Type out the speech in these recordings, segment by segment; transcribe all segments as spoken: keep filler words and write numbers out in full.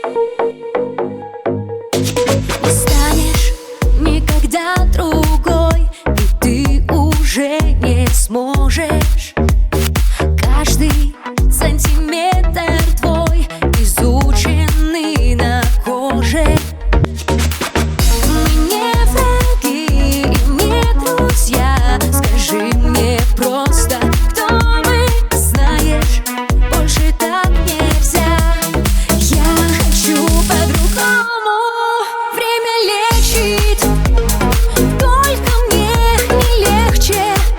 Не станешь никогда другой, и ты уже не сможешь. Каждый сантиметр твой изученный на коже. Мы не враги и не друзья. Скажи мне просто, кто мы, знаешь, больше так нельзя. Я хочу по-другому. Время лечит, только мне не легче.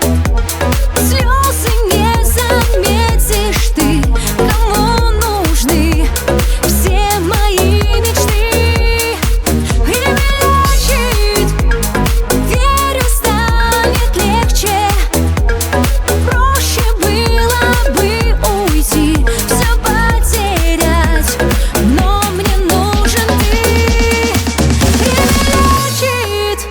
Слезы не заметишь ты, кому нужны все мои мечты. Время лечит, верю, станет легче. Проще было бы уйти, все потерять, но мне нужен ты. Время лечит.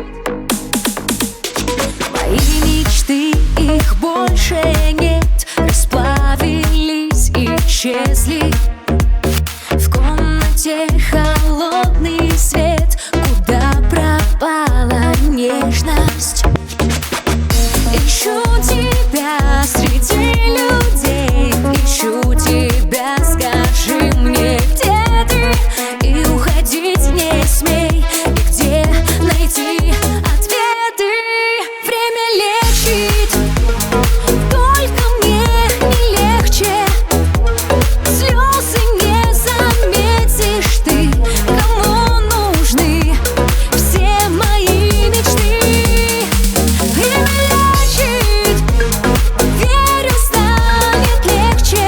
Мои мечты, их больше нет, расплавились, исчезли. В комнате холодный свет, куда пропала нежность. Ищу тебя среди людей, ищу тебя, скажи мне, где ты, и уходить не смей. И где найти ответы? Время лечит, только мне не легче. Слезы не заметишь ты, кому нужны все мои мечты. Время лечит, верю, станет легче.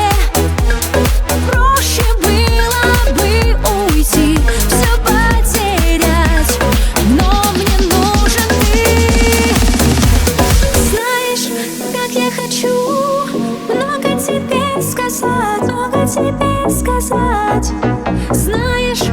Проще было бы уйти, все потерять, но мне нужен ты. Знаешь, как я хочу много тебе сказать, много тебе сказать. Знаешь,